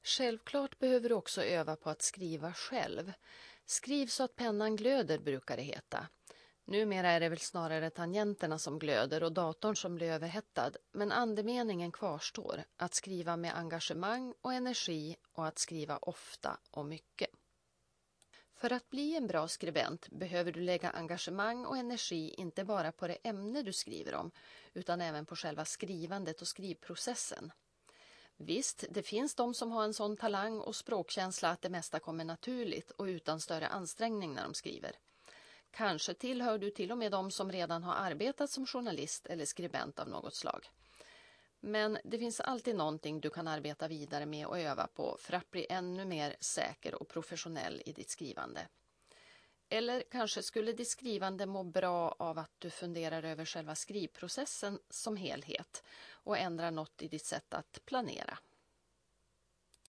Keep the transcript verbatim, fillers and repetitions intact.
Självklart behöver du också öva på att skriva själv. Skriv så att pennan glöder, brukar det heta. Numera är det väl snarare tangenterna som glöder och datorn som blir överhettad, men andemeningen kvarstår, att skriva med engagemang och energi och att skriva ofta och mycket. För att bli en bra skribent behöver du lägga engagemang och energi inte bara på det ämne du skriver om, utan även på själva skrivandet och skrivprocessen. Visst, det finns de som har en sån talang och språkkänsla att det mesta kommer naturligt och utan större ansträngning när de skriver. Kanske tillhör du till och med de som redan har arbetat som journalist eller skribent av något slag. Men det finns alltid någonting du kan arbeta vidare med och öva på för att bli ännu mer säker och professionell i ditt skrivande. Eller kanske skulle ditt skrivande må bra av att du funderar över själva skrivprocessen som helhet och ändrar något i ditt sätt att planera.